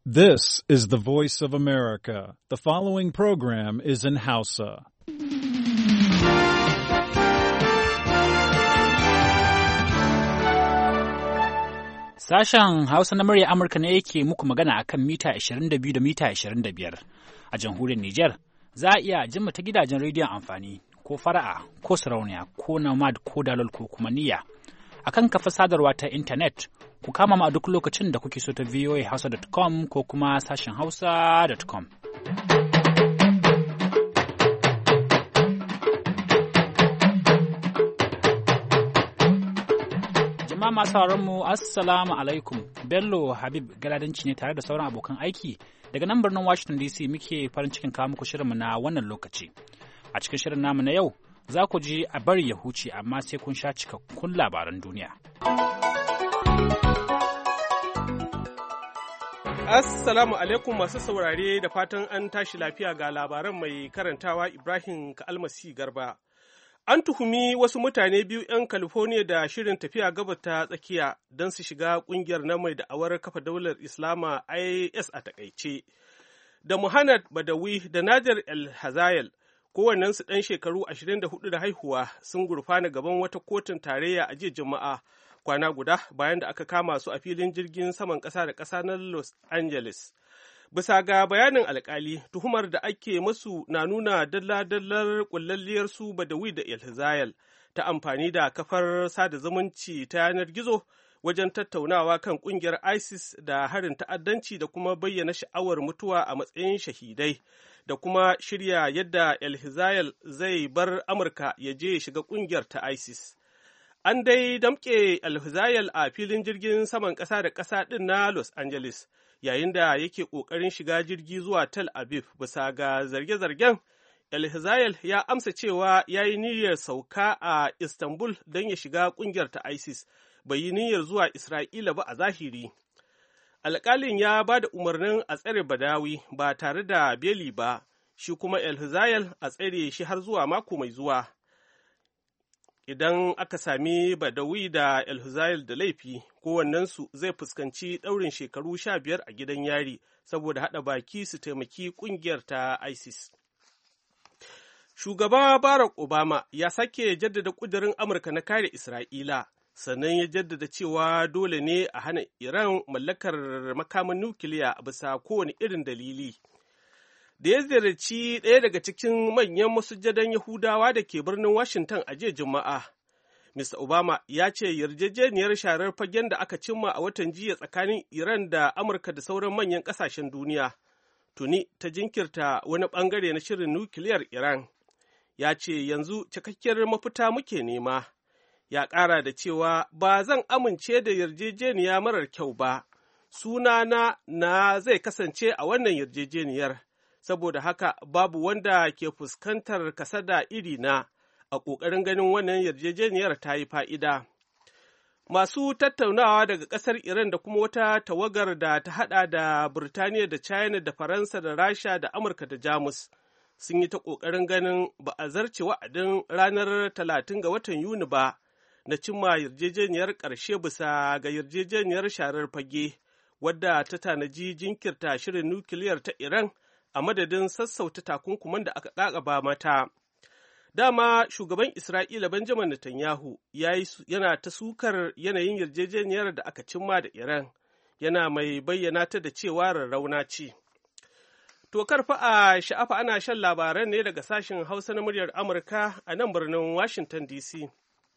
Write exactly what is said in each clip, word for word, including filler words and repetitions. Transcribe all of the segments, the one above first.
This is the voice of America. The following program is in Hausa. Sashen Hausa na murya Amurka ne yake muku magana a kan mita ashirin da biyu da mita ashirin da biyar. A jamhuriyar Nijar, za a iya jin ta gidajen rediyon amfani, ko fara'a, ko sarauniya, ko nomad, ko dalol, ko kuma niyya. A kan kafa sadarwa ta intanet, ku kama mu a duk lokacin da kuke so ta v o a hausa dot com ko kuma sashen hausa dot com. Jama'a masu sauraron mu assalamu alaikum. Bello Habib Galadanci ne tare da sauran abokan aiki daga nan birnin Washington D C muke farin cikin kawo muku shirinmu na wannan lokaci. A cikin shirin namu na yau za ku ji a bari ya huce amma sai kun sha cikakkun labaran duniya. Assalamu alaikum masu saurare da fatan an tashi lafiya ga labaran mai karantawa Ibrahim Ka'almasi Garba. An tuhumi wasu mutane biyu 'yan California da shirin tafiya gabas ta tsakiya don su shiga ƙungiyar na mai da'awar kafa daular Islama I S a takaice. Da Muhammad Badawi da Nadir El-Hazayel, kowannensu ɗan shekaru ashirin da hudu da haihuwa, sun gurfana gaban wata kotun tarayya a jiya Juma'a, kwana guda bayan da aka kama su a filin jirgin saman ƙasa da ƙasa na Los Angeles. Bisa ga bayanin alkali, tuhumar da ake masu na nuna dalla-dallar ƙullalliyar su Badawi da Elhazayel ta amfani da kafar sada zumunci ta yanar gizo wajen tattaunawa kan ƙungiyar ISIS da harin ta'addanci da kuma bayyana sha'awar mutuwa a matsayin shahidai da kuma shirya yadda Elhazayel zai bar Amurka ya je ya shiga ƙungiyar ta ISIS. An dai damƙe Elhazayel a filin jirgin saman ƙasa da ƙasa ɗin na Los Angeles, yayin da yake ƙoƙarin shiga jirgi zuwa Tel Aviv bisa ga zarge-zargen. El-Hazayel ya amsa cewa ya yi niyyar sauka a Istanbul don ya shiga ƙungiyar ta ISIS, bai yi niyyar zuwa Isra'ila ba a zahiri. Alƙalin ya ba da umarnin a tsare Badawi ba tare da beli ba, shi kuma El-Hazayel a tsare shi har zuwa mako mai zuwa. Idan aka sami Badawi da El-Hazayel da laifi, kowannensu zai fuskanci ɗaurin shekaru sha biyar a gidan yari saboda haɗa baki su taimaki ƙungiyar ta ISIS. Shugaba Barack Obama ya sake jaddada ƙudurin Amurka na kare Isra'ila, sannan ya jaddada cewa dole ne a hana Iran mallakar makaman nukiliya bisa kowane irin dalili. Da ya ziyarci ɗaya daga cikin manyan masujjadan Yahudawa da ke birnin Washington a jiya Juma'a, Mister Obama ya ce yarjejeniyar sharar fagen da aka cimma a watan jiya tsakanin Iran da Amurka da sauran manyan ƙasashen duniya tuni ta jinkirta wani ɓangare na shirin nukiliyar Iran. Ya ce yanzu cikakkiyar mafita muke nema. Ya ƙara da cewa ba zan amince da yarjejeniya marar kyau ba, sunana na zai kasance a wannan yarjejeniyar. Saboda haka babu wanda ke fuskantar kasada iri na a ƙoƙarin ganin wannan yarjejeniyar ta yi fa'ida. Masu tattaunawa daga ƙasar Iran da kuma wata tawagar da ta haɗa da Burtaniya da China da Faransa da Rasha da Amurka da Jamus sun yi ta ƙoƙarin ganin ba a zarce wa'adin ranar talatin ga watan Yuni ba na cimma yarjejeniyar ƙarshe bisa ga yarjejeniyar sharar fage wadda ta tanaji jinkirta shirin nukiliyar ta Iran a madadin sassauta takunkuman da aka ƙaƙaba mata. Dama shugaban Isra'ila Benjamin Netanyahu yana ta sukar yanayin yarjejeniyar da aka cimma da Iran, yana mai bayyana ta da cewa rarrauna ce. To karfa a sha'afa ana shan labaran ne daga sashen Hausa na muryar Amurka a nan birnin Washington D C.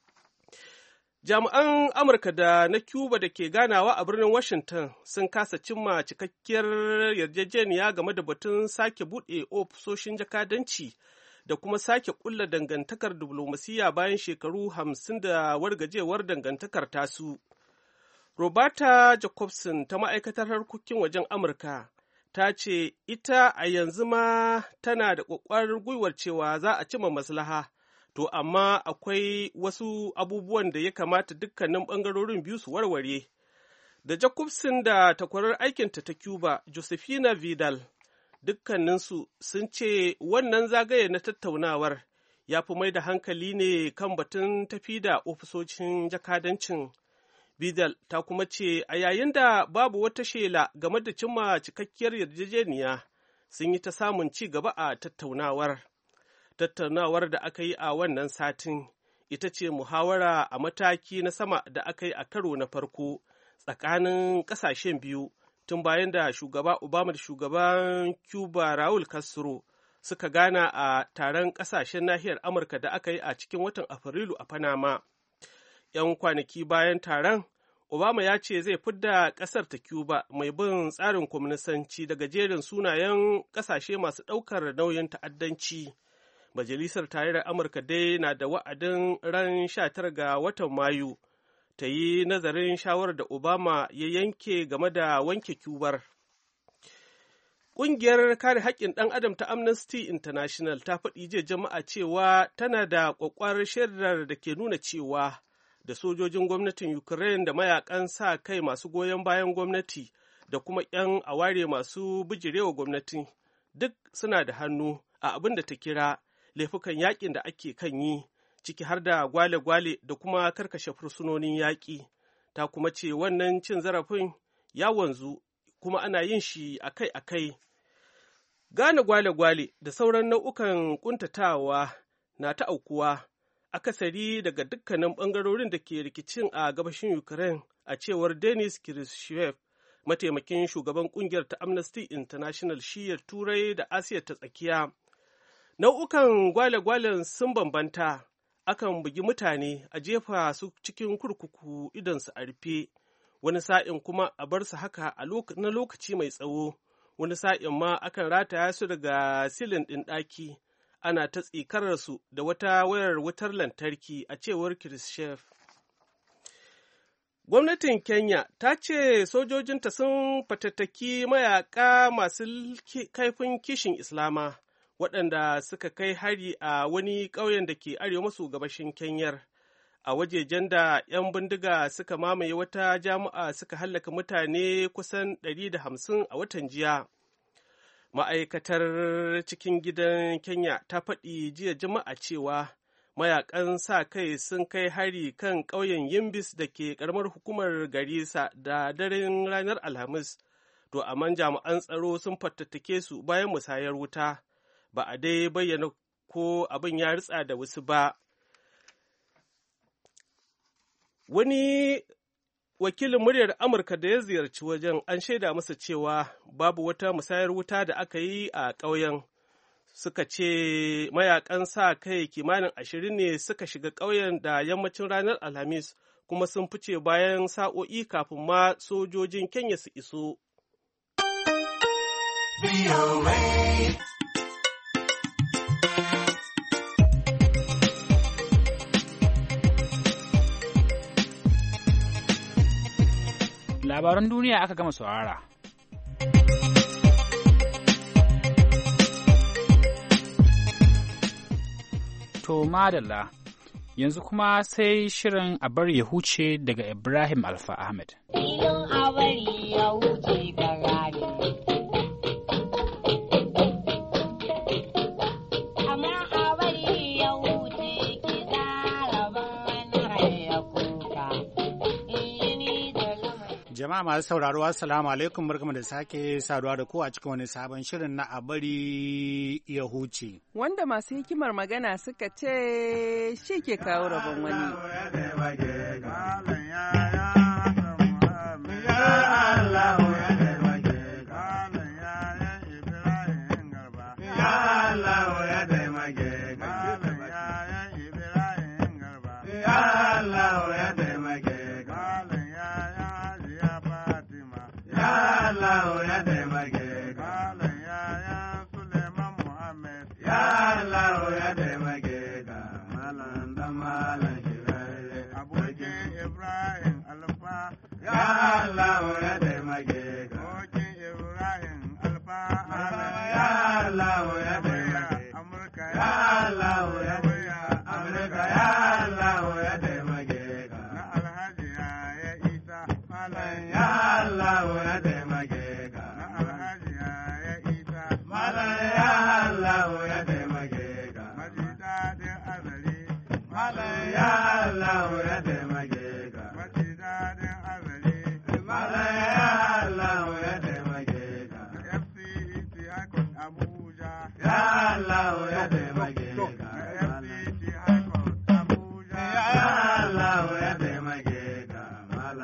Jami'an Amurka da na Cuba da ke ganawa a birnin Washington sun kasa cimma cikakkiyar yarjejeniya game da batun sake buɗe ofisoshin jakadanci da kuma sake ƙulla dangantakar diflomasiyya bayan shekaru hamsin da wargajewar dangantakar tasu. Roberta Jacobson ta ma'aikatar harkokin wajen Amurka ta ce ita a yanzu ma tana da ƙwaƙwarar gwiwar cewa za a cimma maslaha. To, amma akwai wasu abubuwan da ya kamata dukkanin ɓangarorin biyu su warware. Da Jacobson da takwarar aikinta ta Cuba, Josefina Vidal, dukkaninsu sun ce wannan zagaye na tattaunawar ya fi mai da hankali ne kan batun tafi da ofisoshin jakadancin. Bidal ta kuma ce a yayin da babu wata shela game da cimma cikakkiyar yarjejeniya sun yi ta samun ci gaba a tattaunawar. Tattaunawar da aka yi a wannan satin ita ce muhawara a mataki na sama da aka yi a karo na farko tsakanin ƙasashen biyu tun bayan da shugaba Obama da shugaban Cuba Raul Castro suka gana a taron ƙasashen nahiyar Amurka da aka yi a cikin watan Afrilu a Panama. ‘Yan kwanaki bayan taron, Obama ya ce zai fidda ƙasar ta Cuba mai bin tsarin kwaminisanci daga jerin sunayen ƙasashe masu ɗaukar nauyin ta'addanci. Majalisar Tarayyar Amurka dai na da wa'adin ran sha tara ga watan Mayu ta yi nazarin shawarar da Obama ya yanke game da wanke Cubar. Ƙungiyar kare haƙƙin ɗan adam ta Amnesty International ta faɗi jiya jama'a cewa tana da ƙwaƙwarar shaidar da ke nuna cewa da sojojin gwamnatin Ukraine da mayakan sa kai masu goyon bayan gwamnati da kuma 'yan aware masu bijirewa gwamnati duk suna da hannu a abin da ta kira laifukan yaƙin da ake kan yi, ciki har da gwale-gwale da kuma karkashe fursunonin yaƙi. Ta kuma ce wannan cin zarafin ya wanzu kuma ana yin shi akai-akai. Gane gwale-gwale da sauran nau'ukan ƙuntatawa na ta aukuwa akasari daga dukkanin ɓangarorin da ke rikicin a gabashin Ukraine, a cewar Denis Kirishev, mataimakin shugaban ƙungiyar ta Amnesty International shiyar Turai da Asiya ta tsakiya. Nau'ukan gwale-gwalen sun bambanta, akan bugi mutane a jefa su cikin kurkuku idonsu a rufe, wani sa'in kuma a bar su haka na lokaci mai tsawo, wani sa'in ma akan rataya su daga silin ɗin ɗaki. Ana ta tsikararsu da wata wayar wutar lantarki, a cewar Khrushchev. Gwamnatin Kenya ta ce sojojinta sun fatattaki mayaka masu kaifin kishin Islama waɗanda suka kai hari a wani ƙauyen da ke arewa maso gabashin Kenyar. A wajejen da 'yan bindiga suka mamaye wata jami'a suka hallaka mutane kusan ɗari da hamsin a watan jiya. Ma'aikatar cikin gidan Kenya ta faɗi jiya Juma'a cewa mayakan sa kai sun kai hari kan ƙauyen Yimbis da ke ƙaramar hukumar Garissa da daren ranar Alhamis, to amma jami'an tsaro sun fatattake su bayan musayar wuta. Ba a dai bayyana ko abin ya ritsa da wasu ba. Wani wakilin muryar Amurka da ya ziyarci wajen an shaida masa cewa babu wata musayar wuta da aka yi a ƙauyen. Suka ce mayakan sa kai kimanin ashirin ne suka shiga ƙauyen da yammacin ranar Alhamis, kuma sun fice bayan sa'o'i kafin ma sojojin Kenya su iso. Labaran duniya aka gama saurara. To madalla, yanzu kuma sai shirin a bari ya huce daga Ibrahim Alfa Ahmed. Filin a bari ya huce gagari. Amma a bari ya huce ki zaraban haya kuka. Jama'a masu sauraro, assalamu alaikum, barkamu da sake saduwa da ku a cikin wani sabon shirin na a bari ya huce. Wanda masu hikimar magana suka ce shi ke kawo rabon wani.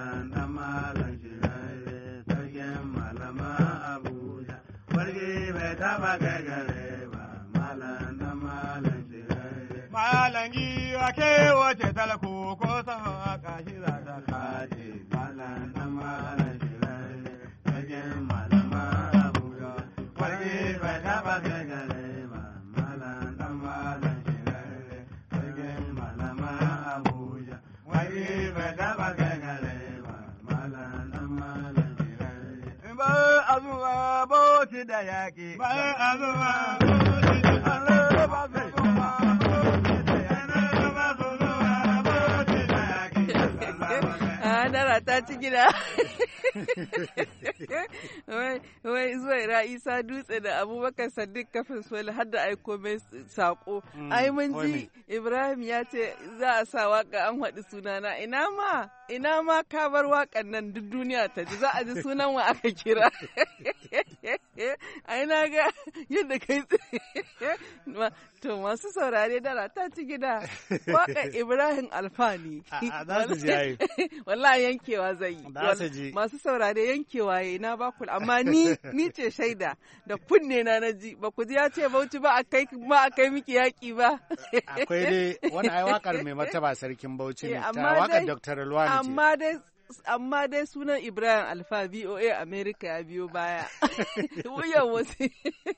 malam dan malam shirare sarkin malama Abuja wargi bai taba kai gare ba malam dan malam shirare malam giwa ke wace talako ko sama kashi za ta kaje malam dan malam shirare sarkin malama Abuja wargi bai taba kai gare ba malam dan malam shirare sarkin malama Abuja wargi bai taba kai gare ba malam dan malam shirare ba azuwa bauti da yaki ba azuwa bauti da Allah ba zuwa Dara ta ci gida. Wai zuwa Isa Dutse da Abubakar Sadiq kafin soli har da aiko mai sako. Ai mun ji Ibrahim ya ce za a sa waka an haɗi sunana. Ina ma, ina ma ka bar wakan nan duk duniya ta ji za a ji sunan wa aka kira. Ai na ga yadda kai to masu saurare Dara ta ci gida. Wakan Ibrahim Alfani. Za su ji yayi. Wallahi yankewa zai yi. Masu saurare yankewa yayi na ba ku amma ni ni ce shaida da kunne na naji ba ku ji ya ce Bauchi ba akai ma akai miki yaki ba. Akwai dai wani ai wakar mai martaba sarkin Bauchi ne ta wakar Doctor Luwani ce. Amma dai amma dai sunan Ibrahim Alfa V O A America ya biyo baya. Wuyan wasu.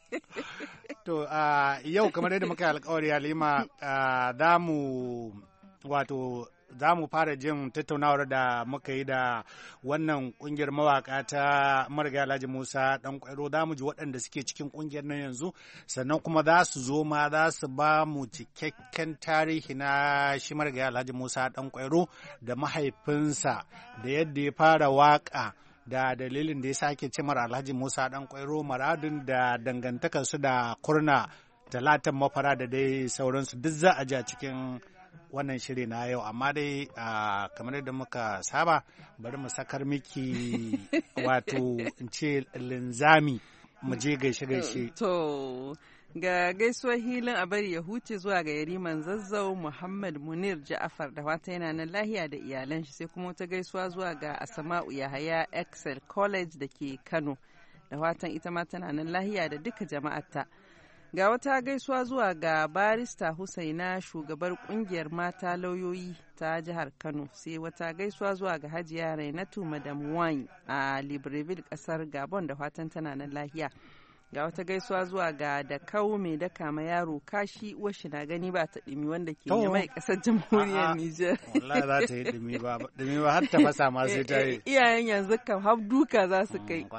To yau kamar yadda muka yi alkawari Halima za mu wato za mu fara jin tattaunawar da muka yi da wannan kungiyar mawaka ta marigayi Alhaji Musa Dan Kwairo. Za mu ji waɗanda suke cikin kungiyar nan yanzu, sannan kuma za su zo ma za su ba mu cikakken tarihi na shi marigayi Alhaji Musa Dan Kwairo da mahaifinsa da yadda ya fara waka da dalilin da ya sake cimar Alhaji Musa Dan Kwairo, maradin da dangantakarsu da Kurna Talatan Mafara da dai sauransu duk za a ji a cikin wannan shiri na yau. Amma dai kamar yadda muka saba bari mu sakar miki wato in ce linzami mu je gaishe-gaishe. To ga gaisuwar hilin a bari ya huce zuwa ga yariman zazzau Muhammad Munir Ja'afar da wata yana nan lahiya da iyalan shi, sai kuma wata gaisuwa zuwa ga Asama'u Yahaya Excel College da ke Kano da watan ita ma tana nan lahiya da duka jama'arta. Ga wata gaisuwa zuwa ga barista Husaina shugabar kungiyar mata lauyoyi ta jihar Kano, sai wata gaisuwa zuwa ga Hajiya Rainatu Madam Wine a Libreville kasar Gabon da fatan tana nan lahiya. Ga wata gaisuwa zuwa ga Dakau mai daka ma yaro kashi washi na gani ba ta dimi wanda ke mai kasar jamhuriyar Nijar. Wallahi za ta yi dimi ba, dimi ba har ta fasa ma sai ta yi. Iyayen yanzu kam har duka za su kai.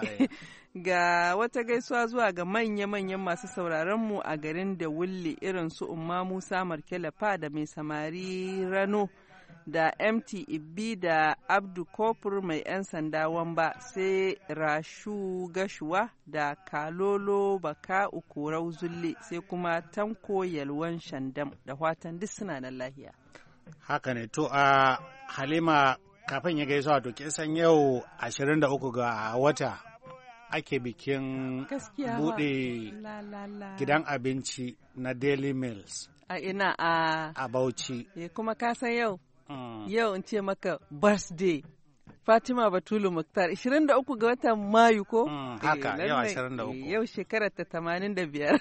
Ga wata gaisuwa zuwa ga manya-manyan masu sauraronmu a garin da wulle irin su Umma Musa Markelafa da mai samari Rano da M T Ibbi da Abdu Kofur mai 'yan sanda Wamba, sai Rashu Gashuwa da Kalolo Baka Ukurau Zulle, sai kuma Tanko Yalwan Shandam da watan duk suna nan lahiya. Haka ne to a Halima kafin ya gaisuwa to kin san yau ashirin da uku ga wata ake bikin bude gidan abinci na Daily Meals a ina a a Bauchi. E, kuma ka san yau mm. yau in ce maka birthday Fatima Batulu Muktar ashirin da uku ga watan Mayu ko? Mm, haka e, yau ashirin da uku. E, yau shekarar ta tamanin da biyar.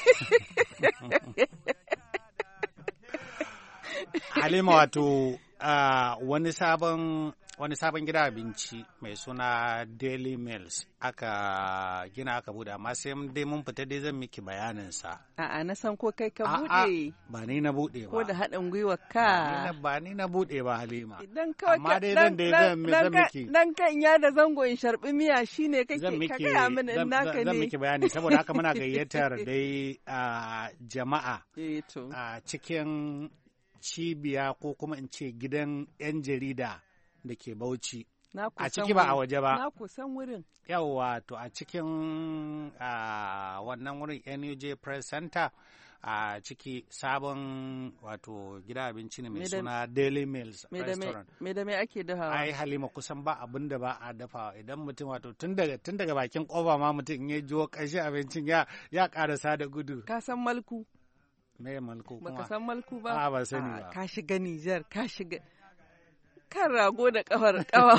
Halima wato uh, wani sabon wani sabon gida abinci mai suna Daily Meals aka gina aka bude, amma sai dai mun fita dai zan miki bayanin sa. A'a na san ko kai ka bude. Ba ni na bude ba. Ko da haɗin gwiwa ka. Ba ni na bude ba Halima. Idan kawai amma dai zan dai zan zan miki. Dan kan ya da zango in sharbi miya shine kake ka gaya mini in naka ne. Zan miki bayani saboda haka muna gayyatar dai jama'a a cikin cibiya ko kuma in ce gidan 'yan jarida da ke Bauchi. A ciki ba a waje ba. Na kusan wurin. Yawwa to a cikin wannan wurin N U J Press Center a ciki sabon wato gida abinci ne mai suna Daily Meals Restaurant. Me da me ake dafawa? Ai Halima kusan ba abin da ba a dafawa idan mutum wato tun daga tun daga bakin kofa ma mutum ya jiwo ƙarshe abincin ya ya karasa da gudu. Ka san malku? Me malku kuma? Baka san malku ba? A ba sani ba. Ka shiga Nijar, ka shiga kan rago da kafar kawa.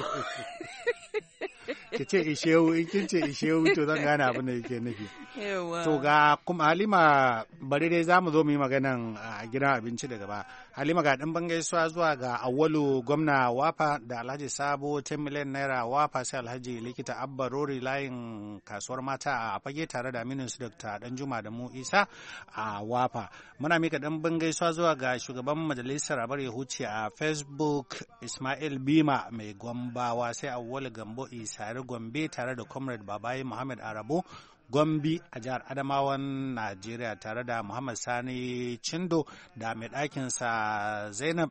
Ki ce ishewu, in kin ce ishewu to zan gane abin da yake nufi. To ga kuma Halima bari dai za mu zo mu yi maganan a gidan abinci daga ba. Halima ga ɗan bangaisuwa zuwa ga Awwalu gwamna Wafa da Alhaji Sabo ten miliyan naira Wafa sai Alhaji Likita Abba Rori layin kasuwar mata a fage tare da aminin su Dr. Danjuma da mu Isa a Wafa. Muna mika ɗan bangaisuwa zuwa ga shugaban majalisar Abar Yahuci a Facebook Ismail Bima mai Gombawa sai Awwalu Gambo Isari Gombe tare da Comrade Babayi Muhammad Arabo Gombe a jihar Adamawan Najeriya tare da Muhammad Sani Chindo da mai ɗakinsa Zainab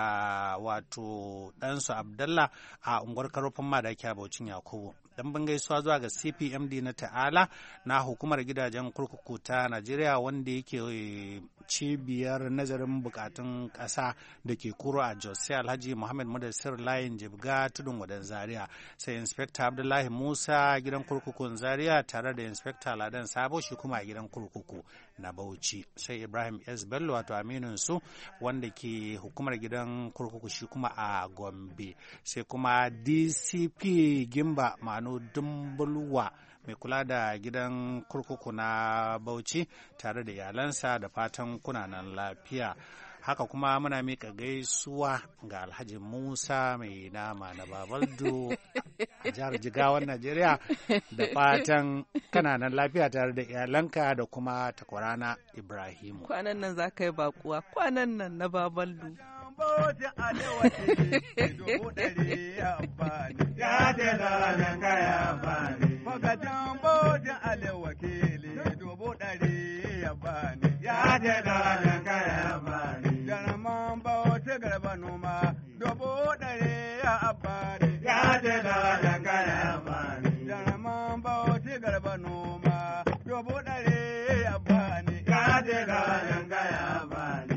da wato ɗansu Abdallah a unguwar Karofin Madaki a Bauchin Yakubu. Dan ban gaisuwa zuwa ga C P M D na Ta'ala na hukumar gidajen kurkuku ta Najeriya wanda yake cibiyar nazarin bukatun ƙasa da ke kuro a Jos sai Alhaji Muhammad Mudassir Layin Jibga Tudun Wadan Zaria sai Inspector Abdullahi Musa gidan kurkukun Zaria tare da Inspector Ladan Sabo shi kuma a gidan kurkuku na Bauchi sai Ibrahim S Bello wato aminin su wanda ke hukumar gidan kurkuku shi kuma a Gombe sai kuma D C P Gimba Manu Dumbulwa mai kula da gidan kurkuku na Bauchi tare da iyalansa da fatan kunanan lafiya. Haka kuma muna mika gaisuwa ga Alhaji Musa mai nama na Babaldo a jihar Jigawan Najeriya da fatan kananan lafiya tare da iyalanka da kuma takwarana Ibrahimu. Kwanan nan za ka yi bakuwa, kwanan nan na Babaldo. Bauchi alewa ce dubu ɗari ya bani. Ya ce zanen kaya bani. Magajin Bauchi alewa kele dubu ɗari ya bani. Ya ce zanen kaya bani. Jarman Bauchi garba noma dubu ɗari ya bani. Ya ce zanen kaya bani. Jarman Bauchi garba noma dubu ɗari ya bani. Ya ce zanen kaya bani.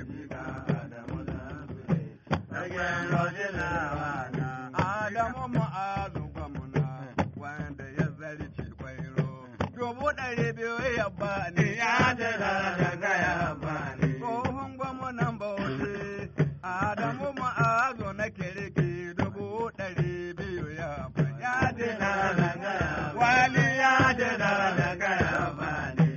Adamu ma'azu gwamna wanda ya zarce kwairo. Dubu ɗari biyu ya bani ya jira da gaya bani. Tsohon gwamnan Bauchi Adamu ma'azu na kirki dubu ɗari biyu ya bani. Ya jira da gaya wali ya jira da gaya bani.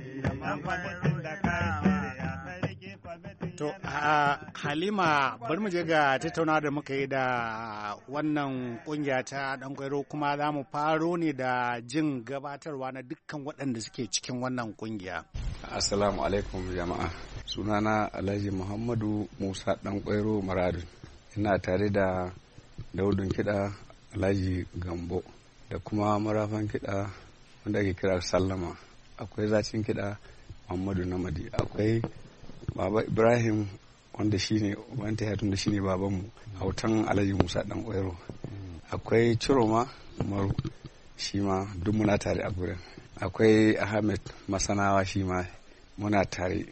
To, uh, Halima, bari mu je ga tattauna da muka yi da wannan kungiya ta ɗan kwairo kuma za mu faro ne da jin gabatarwa na dukkan waɗanda suke cikin wannan kungiya. Assalamu alaikum jama'a. Sunana Alhaji Muhammadu Musa ɗan kwairo Maradun. Ina tare da Daudun kiɗa Alhaji Gambo da kuma marafan kiɗa wanda ake kira Sallama. Akwai zacin kiɗa Muhammadu Namadi. Akwai Baba Ibrahim wanda shine wanda ya tunda shine babanmu hautan Alhaji Musa dan Oiro. Akwai Ciroma Umaru shi ma duk muna tare a gurin. Akwai Ahmed Masanawa shi ma muna tare.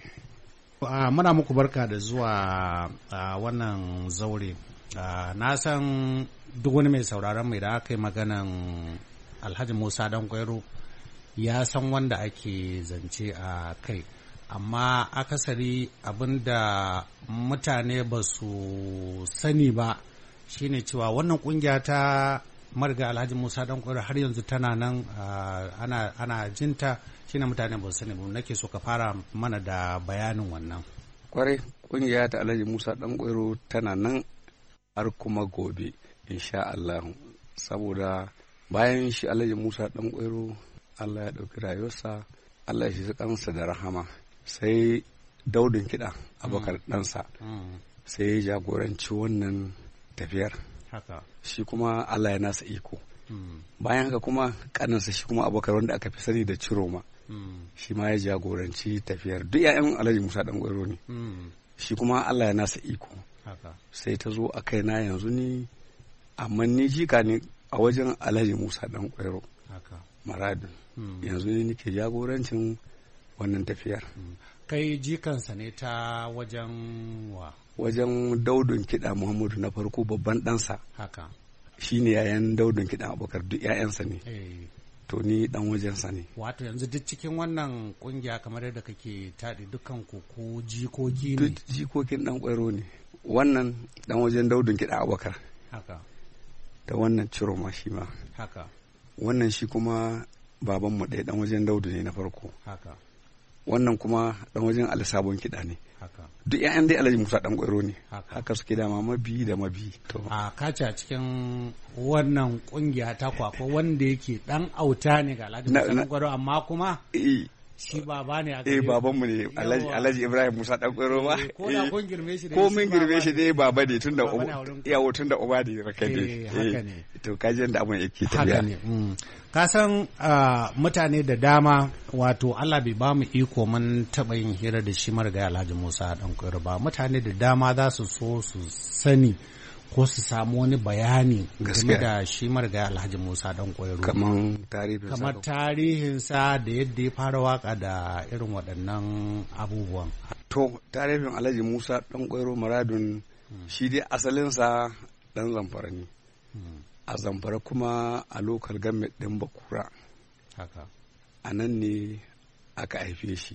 Uh, muna muku barka da zuwa uh, wannan zaure. Uh, na san duk wani mai sauraron mai da aka yi maganan Alhaji Musa dan Oiro ya san wanda ake zance a kai. Amma akasari abinda mutane ba su sani ba shine cewa wannan kungiya ta marga Alhaji Musa dan Kwairo har yanzu tana nan ana ana jinta shine mutane ba su sani ba. Nake so ka fara mana da bayanin wannan. Kwarai kungiya ta Alhaji Musa dan Kwairo tana nan har kuma gobe insha Allah, saboda bayan shi Alhaji Musa dan Kwairo Allah ya dauki rayuwarsa, Allah ya shi kansa da rahama. Sai Daudun kiɗa Abubakar ɗansa sai ya jagoranci wannan tafiyar. Shi kuma Allah ya nasa iko. Bayan haka kuma ƙaninsa shi kuma Abubakar wanda aka fi sani da Ciroma shi ma ya jagoranci tafiyar. Duk 'ya'yan Alhaji Musa ɗan Kwairo ne. Shi kuma Allah ya nasa iko. Sai ta zo a kaina yanzu ni, amma ni jika ne a wajen Alhaji Musa ɗan Kwairo Maradun. Yanzu ne nake jagorancin wannan tafiyar. Kai jikansa ne ta wajen wa? Wajen Daudun kiɗa Muhammadu na farko babban ɗansa. Haka. Shi ne yayan Daudun kiɗa Abubakar, duk 'ya'yansa ne. Hey. To ni ɗan wajensa ne. Wato yanzu duk cikin wannan ƙungiya kamar yadda kake taɗi dukkan ku jikoki ne? Duk jikokin ɗan Kwairo ne. Wannan ɗan wajen Daudun kiɗa Abubakar da wannan Ciroma shi ma wannan shi kuma babanmu ɗaya ɗan wajen Daudu ne na farko wannan kuma ɗan wajen Alisabon kiɗa ne duk ƴaƴan dai Alhaji Musa ɗan Ƙwairo ne haka suke dama mabi da mabi. A kace a cikin wannan ƙungiya ta kwakwa wanda yake ɗan auta ne ga Alhaji Musa ɗan Ƙwairo amma kuma shi baba ne a eh babanmu ne Alhaji Ibrahim Musa ɗan Ƙwairo ba ko da kun girme shi ko mun girme shi dai baba ne tunda iyawo tunda uba ne raka ne haka ne to kaji yanda abun yake tafiya haka ne ka san mutane da dama wato Allah bai ba mu iko mun taɓa yin hira da shi marigayi Alhaji Musa ɗan Ƙwairo ba mutane da dama za su so su sani ko su samu wani bayani game da shi marigayi Alhaji Musa ɗan Ƙwairo kamar tarihinsa kamar tarihinsa da yadda ya fara waka da irin waɗannan abubuwan. To tarihin Alhaji Musa ɗan Ƙwairo Maradun shi dai asalinsa ɗan Zamfara ne a Zamfara kuma a lokal government ɗin Bakura a nan ne aka haife shi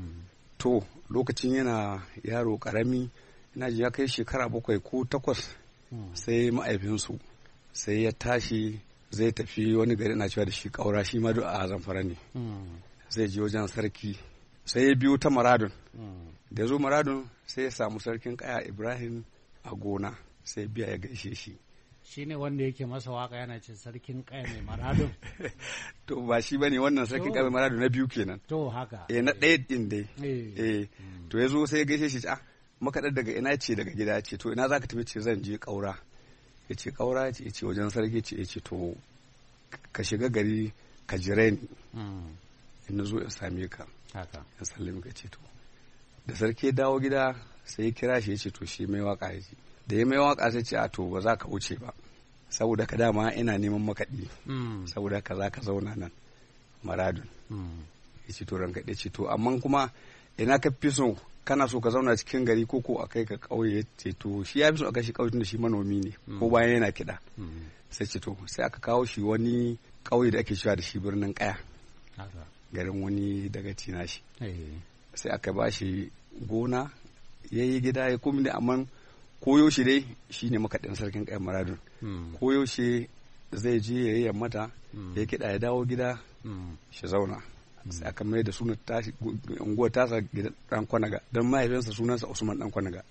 to lokacin yana yaro ƙarami ina ji ya kai shekara bakwai ko takwas sai ma'aifinsu sai ya tashi zai tafi wani gari na cewa da shi ƙaura shi ma duk a Zamfara ne zai je wajen sarki sai ya biyo ta Maradun da ya zo Maradun sai ya samu sarkin Kaya Ibrahim a gona sai biya ya gaishe shi shi ne wanda yake masa waka yana ce sarkin Kaya mai Maradun to ba shi bane wannan sarkin Kaya mai Maradun na biyu kenan to haka eh na ɗaya din dai eh to ya zo sai ya gaishe shi a makaɗar daga ina ce daga gida ce to ina za ka tafi ce zan je ƙaura ya ce ƙaura ce ya ce wajen sarki ce ya ce to ka shiga gari ka jire ni in na zo in same ka in sallami ka ce to da sarki dawo gida sai ya kira shi ya ce to shi mai waka ya ce da ya mai waka sai ce a to ba za ka wuce ba saboda ka dama ina neman makaɗi saboda ka za ka zauna nan Maradun ya ce to ranka ɗaya ce to amma kuma ina ka fi so kana so ka zauna cikin gari ko ko a kai ka ƙauye ce to shi ya fi so a kai shi ƙauye tunda shi manomi ne ko bayan yana kiɗa sai ce to sai aka kawo shi wani ƙauye da ake cewa da shi birnin Kaya garin wani daga tina shi sai aka ba shi gona ya yi gida ya kuma da amman koyo shi dai shi ne makaɗin sarkin Kaya Maradun koyo shi zai je ya yi yammata ya kiɗa ya dawo gida shi zauna sai aka mai da sunan tashi unguwar tasa gidan dan Kwanaga don mahaifinsa sunansa Usman dan Kwanaga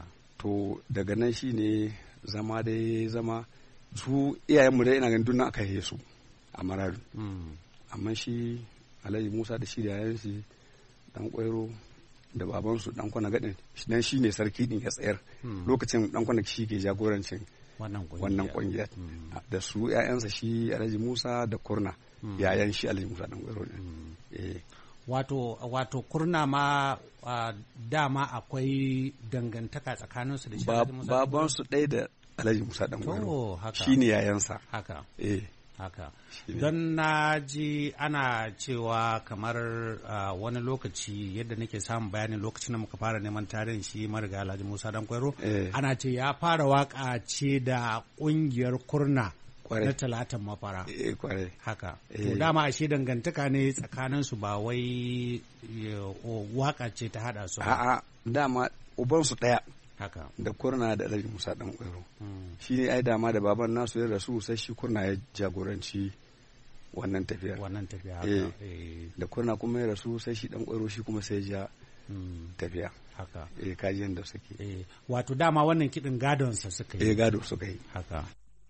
to daga nan shi ne zama dai zama su iyayenmu dai ina ganin dunnan aka yi su a Maradun amma shi Alhaji Musa da shi da yayan shi dan Ƙwairo da babansu dan Kwanaga din dan shi ne sarki din ya tsayar lokacin dan Kwanaga shi ke jagorancin wannan kungiya da su ƴaƴansa shi Alhaji Musa da Kurna yayan shi Alhaji Musa dan Ƙwairo din eh wato wato Kurna ma dama akwai dangantaka tsakaninsu da shi Alhaji Musa babansu ɗaya da Alhaji Musa dan Ƙwairo shine yayansa haka eh haka don na ji ana cewa kamar uh, wani lokaci yadda nake samun bayanin lokacin da muka fara neman tarihin shi mariga Alhaji Musa dan Ƙwairo eh. ana ce ya fara waka ce da ƙungiyar Kurna Kware. na Talatan Mafara eh kware haka eh. to dama ashe dangantaka ne tsakanin su ba wai waka ce ta hada su a'a dama uban su daya haka da Kurna da Alhaji Musa dan Ƙwairo shi ne ai dama da baban nasu ya rasu sai shi Kurna ya jagoranci wannan tafiya wannan tafiya haka eh. eh. da Kurna kuma ya rasu sai shi dan Ƙwairo shi kuma sai ya tafiya haka eh kaji yanda suke eh wato dama wannan kidin gadon sa suka yi eh gado suka yi haka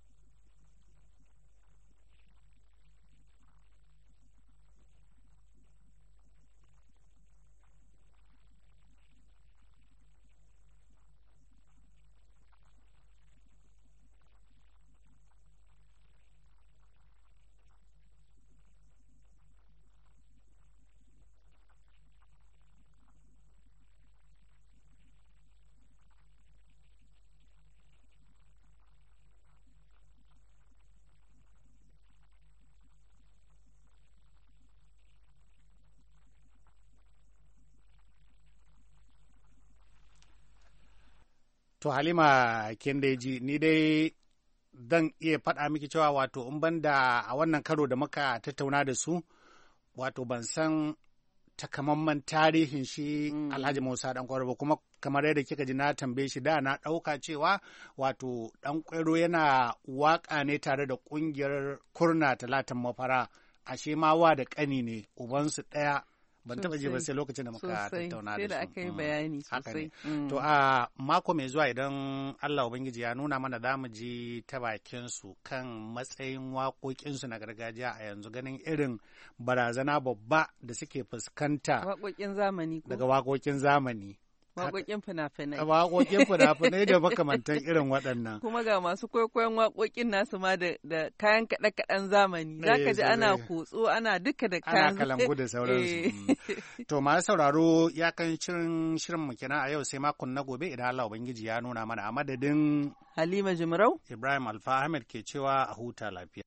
To Halima Kendeji ni dai zan iya faɗa miki cewa wato in banda a wannan karo da muka tattauna da su wato ban san takamaiman tarihin shi mm. Alhaji Musa dan Ƙwairo ba kuma kamar yadda kika ji na tambaye shi da na ɗauka cewa wato ɗan ƙwairo yana waƙa ne tare da ƙungiyar kurna talatan mafara, ashe ma wa da ƙani ne ubansu ɗaya. Ban taɓa ji ba sai lokacin da muka tattauna da su. Sai da aka yi bayani sosai. To a mako mai zuwa idan Allah Ubangiji ya nuna mana za mu ji ta bakin su kan matsayin waƙoƙinsu na gargajiya a yanzu, ganin irin barazana babba da suke fuskanta waƙoƙin zamani daga waƙoƙin zamani. Waƙoƙin fina-finai. Waƙoƙin fina-finai da makamantan irin waɗannan. Kuma ga masu kwaikwayon waƙoƙin nasu ma da kayan kaɗe-kaɗen zamani. Za ka ji ana kutso, ana duka da kayan. Ana kalangu da sauransu. To masu sauraro ya kan shirin shirin mu kenan a yau sai makon na gobe idan Allah Ubangiji ya nuna mana, a madadin Halima Jumrau. Ibrahim Alfa Ahmed ke cewa a huta lafiya.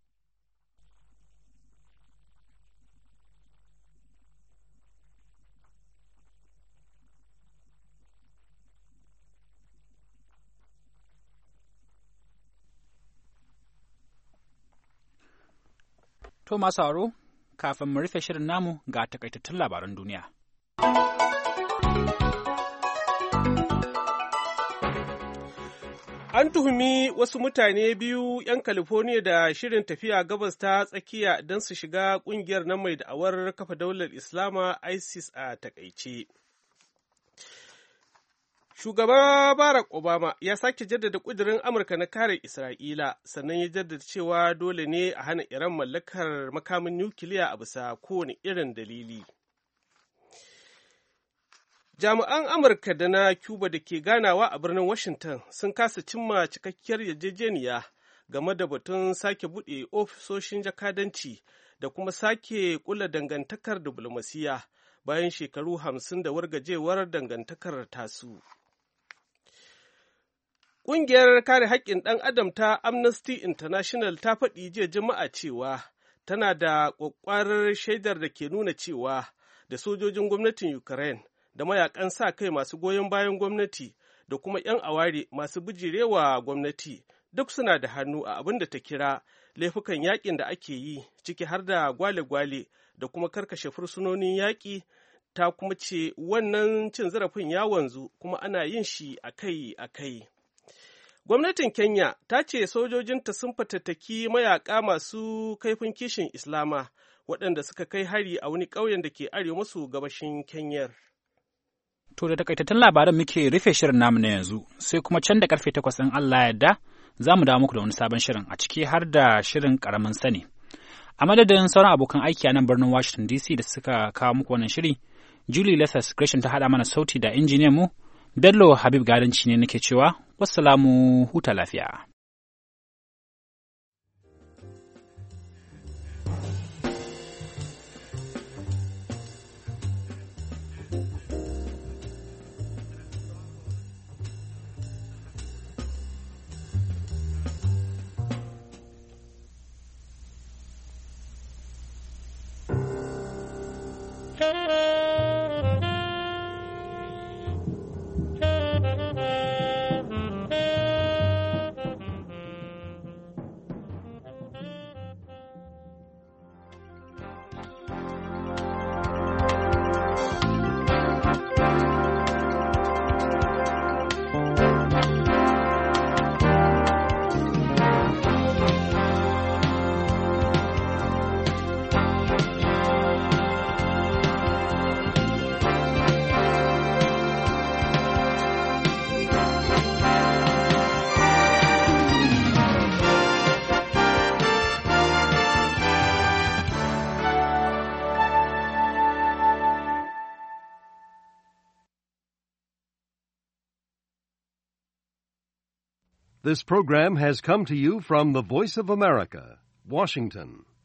To masu sauraro, kafin mu rufe shirin namu ga takaitattun labaran duniya. An tuhumi wasu mutane biyu 'yan California da shirin tafiya gabas ta tsakiya don su shiga ƙungiyar nan mai da'awar kafa daular Islama ISIS a takaice. Shugaba Barack Obama ya sake jaddada ƙudurin Amurka na kare Isra'ila, sannan ya jaddada cewa dole ne a hana Iran mallakar makamin nukiliya a bisa kowane irin dalili. Jami'an Amurka da na Cuba da ke ganawa a birnin Washington sun kasa cimma cikakkiyar yarjejeniya game da batun sake buɗe ofisoshin jakadanci da kuma sake ƙulla dangantakar diflomasiyya bayan shekaru hamsin da wargajewar dangantakar tasu. Ƙungiyar kare haƙƙin ɗan adam ta Amnesty International ta faɗi jiya Juma'a cewa tana da ƙwaƙƙwarar shaidar da ke nuna cewa da sojojin gwamnatin Ukraine da mayakan sa kai masu goyon bayan gwamnati da kuma 'yan aware masu bijirewa gwamnati duk suna da hannu a abin da ta kira laifukan yaƙin da ake yi, ciki har da gwale-gwale da kuma karkashe fursunonin yaƙi. Ta kuma ce wannan cin zarafin ya wanzu kuma ana yin shi akai-akai. Gwamnatin Kenya ta ce sojojinta sun fatattaki mayaƙa masu kaifin kishin Islama waɗanda suka kai hari a wani ƙauyen da ke arewa maso gabashin Kenyar. To da takaitattun labaran muke rufe shirin namu na yanzu, sai kuma can da karfe takwas ɗin Allah yadda za mu dawo muku da wani sabon shirin a ciki har da shirin ƙaramin sani. A madadin sauran abokan aiki a nan birnin Washington D C da suka kawo muku wannan shiri, Julie Lessers Gresham ta haɗa mana sauti da injiniyan mu, Bello Habib Gadanci ne nake cewa, wassalamu huta lafiya. This program has come to you from the Voice of America, Washington.